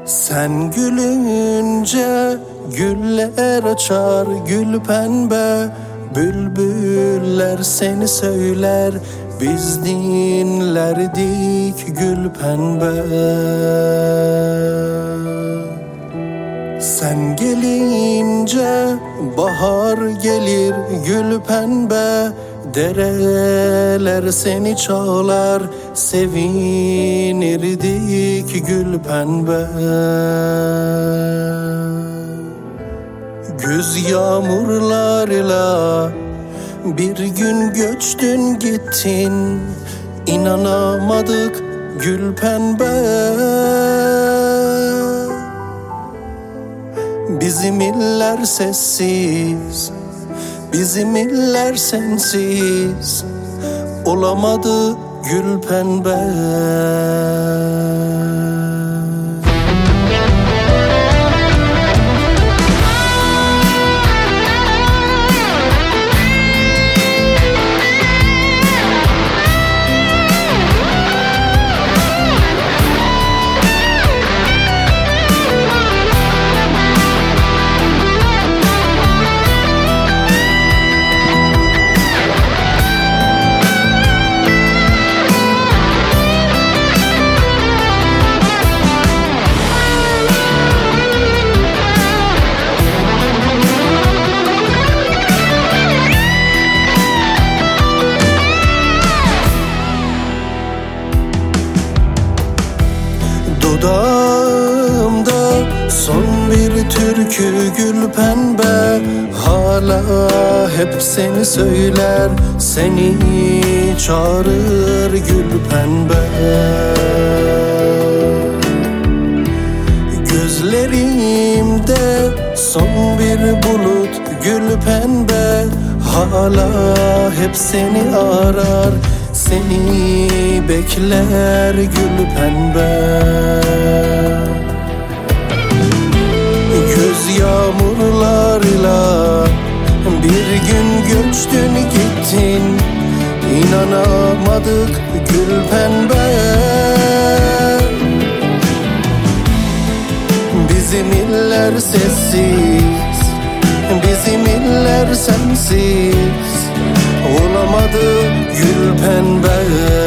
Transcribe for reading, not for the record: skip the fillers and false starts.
Sen gülünce güller açar gül pembe, bülbüller seni söyler, biz dinlerdik gül pembe. Sen gelince bahar gelir gül pembe, dereler seni çağlar, sevinirdik gül pembe. Güz yağmurlarıyla bir gün göçtün gittin, inanamadık gül pembe. Bizim iller sessiz, bizim iller sensiz, olamadı gül pembe. Dudağımda son bir türkü gül pembe, hala hep seni söyler, seni çağırır gül pembe. Gözlerimde son bir bulut gül pembe, hala hep seni arar, seni bekler gül pembe. Göz yağmurlarıyla bir gün göçtün gittin, inanamadık gül pembe. Bizim iller sessiz, bizim iller sensiz, olamadı gül pembe.